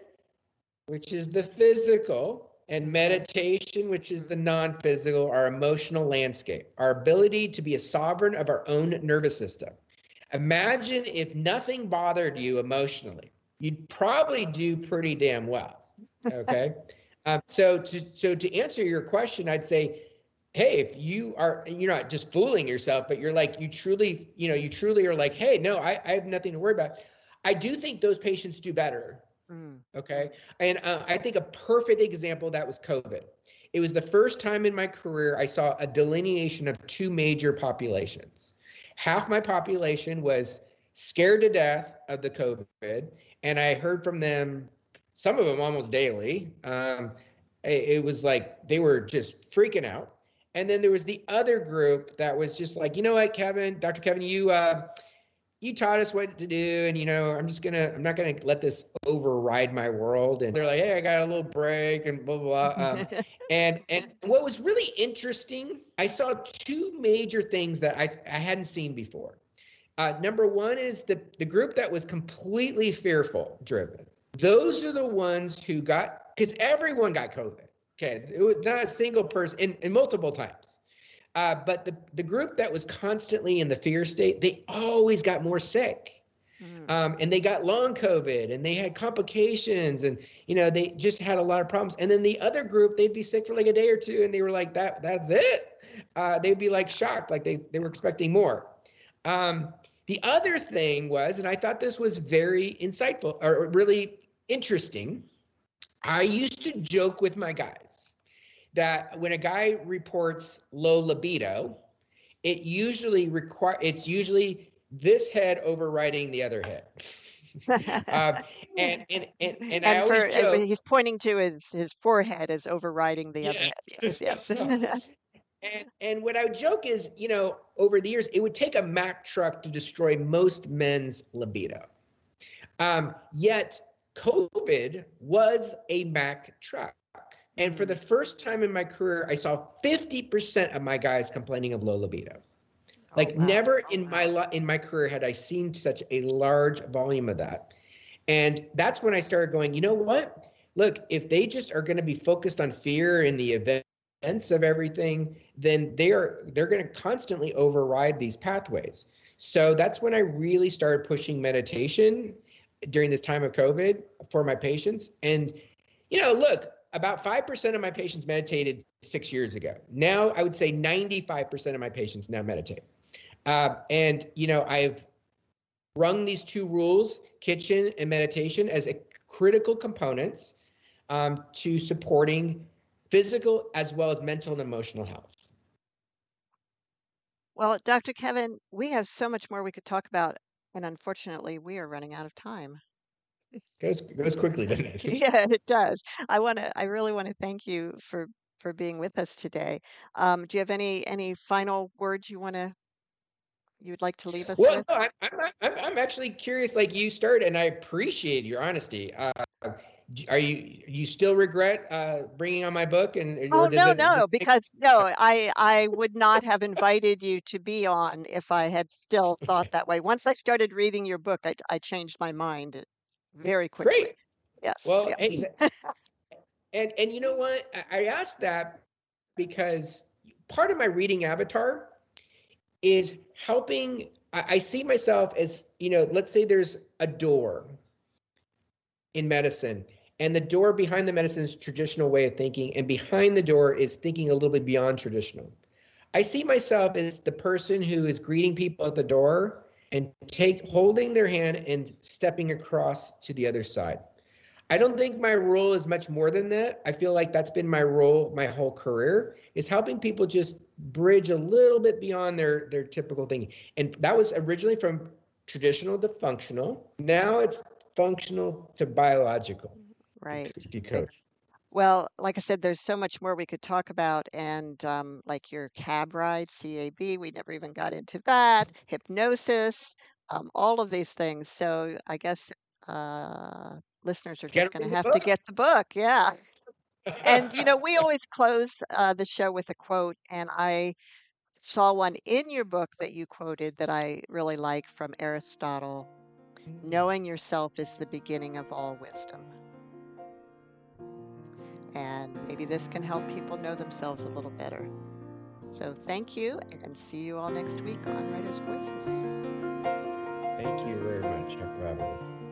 which is the physical, and meditation, which is the non-physical, our emotional landscape, our ability to be a sovereign of our own nervous system. Imagine if nothing bothered you emotionally, you'd probably do pretty damn well. Okay. Um, so to so to answer your question, I'd say, hey, if you are, you're not just fooling yourself, but you're like, you truly, you know, you truly are like, hey, no, I, I have nothing to worry about. I do think those patients do better. Mm. Okay. And uh, I think a perfect example of that was COVID. It was the first time in my career I saw a delineation of two major populations. Half my population was scared to death of the COVID, and I heard from them, some of them almost daily. Um, it, it was like they were just freaking out. And then there was the other group that was just like, you know what, Kevin, Doctor Kevin, you uh, you taught us what to do, and you know, I'm just gonna, I'm not gonna let this override my world. And they're like, hey, I got a little break, and blah blah blah. Um, and and what was really interesting, I saw two major things that I I hadn't seen before. Uh, number one is the the group that was completely fearful driven. Those are the ones who got, because everyone got COVID. Okay, it was not a single person, and, and multiple times. Uh, but the, the group that was constantly in the fear state, they always got more sick. Mm. Um, and they got long COVID, and they had complications, and you know, they just had a lot of problems. And then the other group, they'd be sick for like a day or two, and they were like, that that's it. Uh, they'd be like shocked, like they, they were expecting more. Um, the other thing was, and I thought this was very insightful or really interesting, I used to joke with my guys that when a guy reports low libido, it usually require it's usually this head overriding the other head. um, and and and and I And for always and joke, he's pointing to his his forehead as overriding the other yes. head. Yes, yes. And and what I would joke is, you know, over the years, it would take a Mack truck to destroy most men's libido. Um, yet COVID was a Mack truck. And for the first time in my career, I saw fifty percent of my guys complaining of low libido. Like Oh, wow. never in my li- in my career had I seen such a large volume of that. And that's when I started going, you know what? Look, if they just are going to be focused on fear and the events of everything, then they are they're going to constantly override these pathways. So that's when I really started pushing meditation during this time of COVID for my patients. And You know, look, about five percent of my patients meditated six years ago. Now I would say ninety-five percent of my patients now meditate. Uh, and, you know, I've rung these two rules, kitchen and meditation, as a critical components um, to supporting physical as well as mental and emotional health. Well, Doctor Kevin, we have so much more we could talk about, and unfortunately, we are running out of time. Goes goes quickly, doesn't it? Yeah, it does. I want to, I really want to thank you for for being with us today. Um, do you have any any final words you want to you would like to leave us Well, with? no, I'm, I'm, I'm, I'm actually curious, like you started, and I appreciate your honesty. Uh, are you you still regret uh, bringing on my book, and or Oh, does no, it? Does no, it make, because no, I I would not have invited you to be on if I had still thought that way. Once I started reading your book, I I changed my mind very quickly. great. Yes. Well, hey, Yeah. and and you know what? I, I asked that because part of my reading avatar is helping. I, I see myself as, you know, let's say there's a door in medicine, and the door behind the medicine is traditional way of thinking, and behind the door is thinking a little bit beyond traditional. I see myself as the person who is greeting people at the door and take holding their hand and stepping across to the other side. I don't think my role is much more than that. I feel like that's been my role my whole career, is helping people just bridge a little bit beyond their their typical thinking. And that was originally from traditional to functional. Now it's functional to biological Right. Right. decode. Well, like I said, there's so much more we could talk about, and um, like your cab ride, C A B, we never even got into that, hypnosis, um, all of these things. So I guess uh, listeners are Got just to going to read the have to book. get the book. Yeah. And, you know, we always close uh, the show with a quote, and I saw one in your book that you quoted that I really like from Aristotle. Knowing yourself is the beginning of all wisdom. And maybe this can help people know themselves a little better. So thank you, and see you all next week on Writers' Voices. Thank you very much, Doctor Abbott.